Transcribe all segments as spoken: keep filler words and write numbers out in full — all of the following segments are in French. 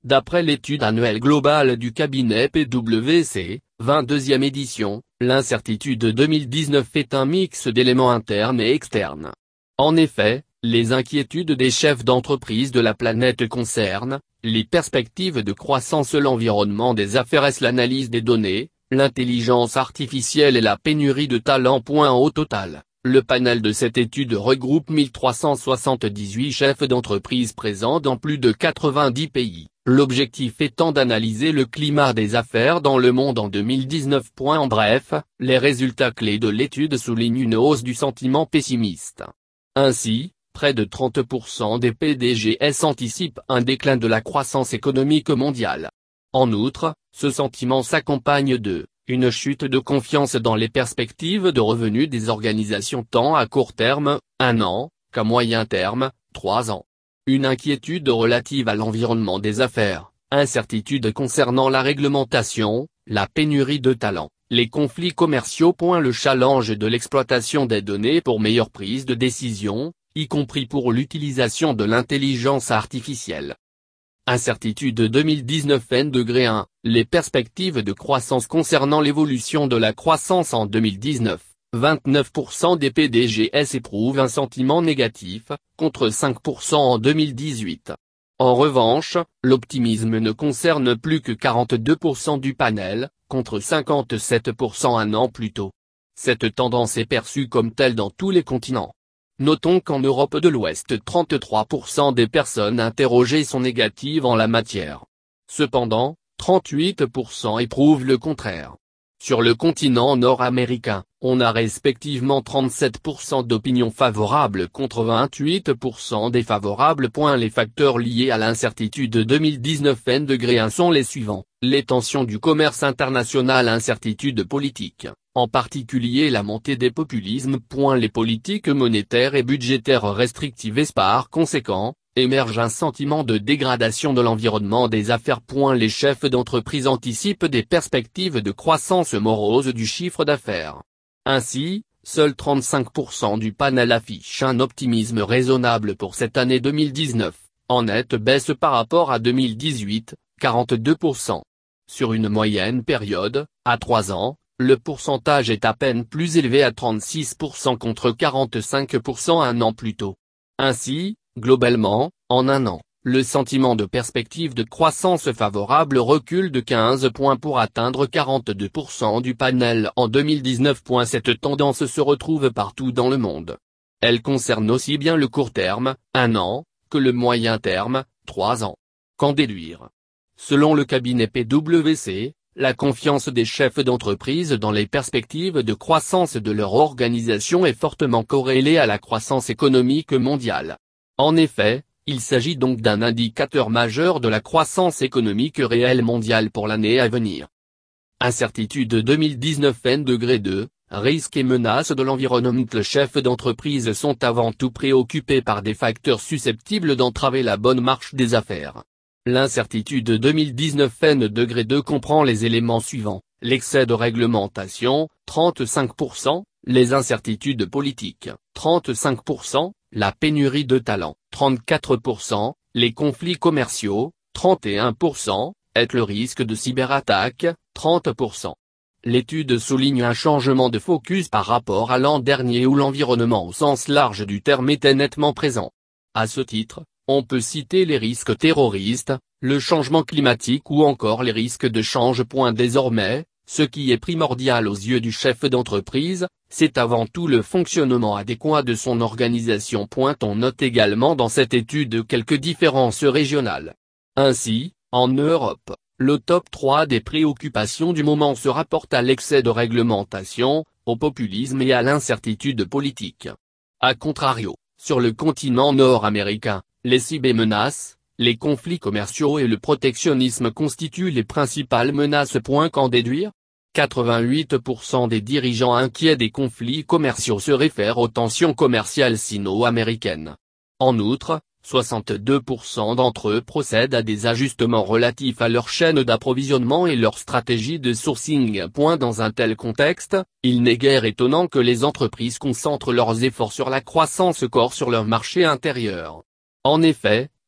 D'après l'étude annuelle globale du cabinet P W C, vingt-deuxième édition, l'incertitude deux mille dix-neuf est un mix d'éléments internes et externes. En effet, les inquiétudes des chefs d'entreprise de la planète concernent les perspectives de croissance, l'environnement des affaires, l'analyse des données, l'intelligence artificielle et la pénurie de talents. Au total, le panel de cette étude regroupe mille trois cent soixante-dix-huit chefs d'entreprise présents dans plus de quatre-vingt-dix pays, l'objectif étant d'analyser le climat des affaires dans le monde en deux mille dix-neuf. En bref, les résultats clés de l'étude soulignent une hausse du sentiment pessimiste. Ainsi, près de trente pour cent des P D G S anticipent un déclin de la croissance économique mondiale. En outre, ce sentiment s'accompagne de une chute de confiance dans les perspectives de revenus des organisations tant à court terme, un an, qu'à moyen terme, trois ans. Une inquiétude relative à l'environnement des affaires, incertitude concernant la réglementation, la pénurie de talents, les conflits commerciaux. Le challenge de l'exploitation des données pour meilleure prise de décision, y compris pour l'utilisation de l'intelligence artificielle. Incertitude deux mille dix-neuf N un, les perspectives de croissance concernant l'évolution de la croissance en deux mille dix-neuf, vingt-neuf pour cent des P D G S éprouvent un sentiment négatif, contre cinq pour cent en deux mille dix-huit. En revanche, l'optimisme ne concerne plus que quarante-deux pour cent du panel, contre cinquante-sept pour cent un an plus tôt. Cette tendance est perçue comme telle dans tous les continents. Notons qu'en Europe de l'Ouest trente-trois pour cent des personnes interrogées sont négatives en la matière. Cependant, trente-huit pour cent éprouvent le contraire. Sur le continent nord-américain, on a respectivement trente-sept pour cent d'opinions favorables contre vingt-huit pour cent défavorables. Les facteurs liés à l'incertitude deux mille dix-neuf N un sont les suivants, les tensions du commerce international, incertitude politique, en particulier la montée des populismes. Les politiques monétaires et budgétaires restrictives et par conséquent, émerge un sentiment de dégradation de l'environnement des affaires. Les chefs d'entreprise anticipent des perspectives de croissance morose du chiffre d'affaires. Ainsi, seuls trente-cinq pour cent du panel affiche un optimisme raisonnable pour cette année deux mille dix-neuf, en nette baisse par rapport à deux mille dix-huit, quarante-deux pour cent. Sur une moyenne période, à trois ans, le pourcentage est à peine plus élevé à trente-six pour cent contre quarante-cinq pour cent un an plus tôt. Ainsi, globalement, en un an, le sentiment de perspective de croissance favorable recule de quinze points pour atteindre quarante-deux pour cent du panel en deux mille dix-neuf. Cette tendance se retrouve partout dans le monde. Elle concerne aussi bien le court terme, un an, que le moyen terme, trois ans. Qu'en déduire? Selon le cabinet P W C, la confiance des chefs d'entreprise dans les perspectives de croissance de leur organisation est fortement corrélée à la croissance économique mondiale. En effet, il s'agit donc d'un indicateur majeur de la croissance économique réelle mondiale pour l'année à venir. Incertitude deux mille dix-neuf N deux, risques et menaces de l'environnement. Les chefs d'entreprise sont avant tout préoccupés par des facteurs susceptibles d'entraver la bonne marche des affaires. L'incertitude deux mille dix-neuf N deux comprend les éléments suivants, l'excès de réglementation, trente-cinq pour cent, les incertitudes politiques, trente-cinq pour cent, la pénurie de talents, trente-quatre pour cent, les conflits commerciaux, trente et un pour cent, et le risque de cyberattaque, trente pour cent. L'étude souligne un changement de focus par rapport à l'an dernier où l'environnement au sens large du terme était nettement présent. À ce titre, on peut citer les risques terroristes, le changement climatique ou encore les risques de change. Désormais, ce qui est primordial aux yeux du chef d'entreprise, c'est avant tout le fonctionnement adéquat de son organisation. On note également dans cette étude quelques différences régionales. Ainsi, en Europe, le top trois des préoccupations du moment se rapporte à l'excès de réglementation, au populisme et à l'incertitude politique. A contrario, sur le continent nord-américain, les cybermenaces, les conflits commerciaux et le protectionnisme constituent les principales menaces. Qu'en déduire? quatre-vingt-huit pour cent des dirigeants inquiets des conflits commerciaux se réfèrent aux tensions commerciales sino-américaines. En outre, soixante-deux pour cent d'entre eux procèdent à des ajustements relatifs à leur chaîne d'approvisionnement et leur stratégie de sourcing. Dans un tel contexte, il n'est guère étonnant que les entreprises concentrent leurs efforts sur la croissance qu'or sur leur marché intérieur. En effet,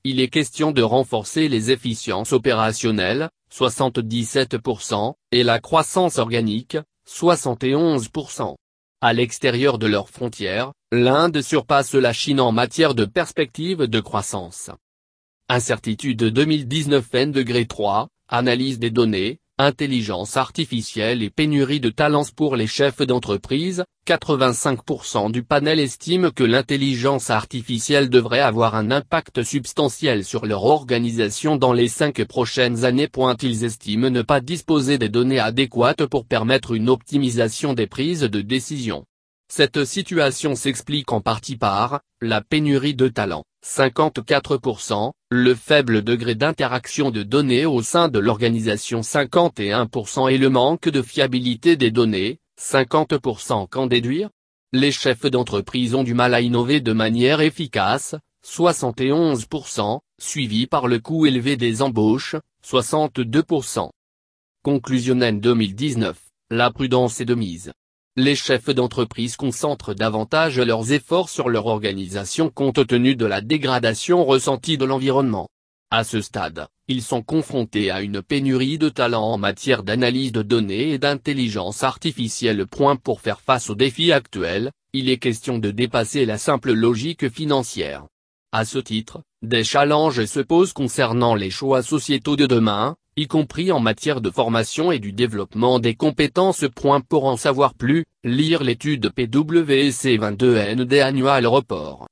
il est question de renforcer les efficiences opérationnelles, soixante-dix-sept pour cent, et la croissance organique, soixante et onze pour cent. À l'extérieur de leurs frontières, l'Inde surpasse la Chine en matière de perspectives de croissance. Incertitude deux mille dix-neuf N trois, analyse des données, intelligence artificielle et pénurie de talents pour les chefs d'entreprise, quatre-vingt-cinq pour cent du panel estime que l'intelligence artificielle devrait avoir un impact substantiel sur leur organisation dans les cinq prochaines années. Ils estiment ne pas disposer des données adéquates pour permettre une optimisation des prises de décision. Cette situation s'explique en partie par la pénurie de talents, cinquante-quatre pour cent, le faible degré d'interaction de données au sein de l'organisation cinquante et un pour cent et le manque de fiabilité des données, cinquante pour cent. Qu'en déduire? Les chefs d'entreprise ont du mal à innover de manière efficace, soixante et onze pour cent, suivi par le coût élevé des embauches, soixante-deux pour cent. Conclusion N deux mille dix-neuf, la prudence est de mise. Les chefs d'entreprise concentrent davantage leurs efforts sur leur organisation compte tenu de la dégradation ressentie de l'environnement. À ce stade, ils sont confrontés à une pénurie de talents en matière d'analyse de données et d'intelligence artificielle. Pour faire face aux défis actuels, il est question de dépasser la simple logique financière. À ce titre, des challenges se posent concernant les choix sociétaux de demain, y compris en matière de formation et du développement des compétences. Pour en savoir plus, lire l'étude P W C vingt-deux N D Annual Report.